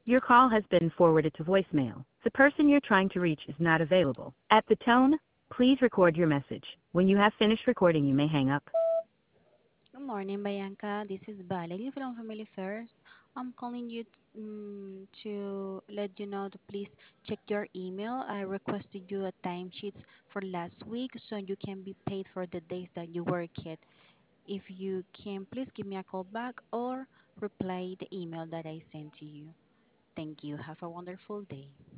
Your call has been forwarded to voicemail. The person you're trying to reach is not available. At the tone, please record your message. When you have finished recording, you may hang up. Good morning, Bianca. This is Valerie from Family Affairs. I'm calling you to let you know to please check your email. I requested you a timesheet for last week so you can be paid for the days that you work it. If you can, please give me a call back or reply the email that I sent to you. Thank you. Have a wonderful day.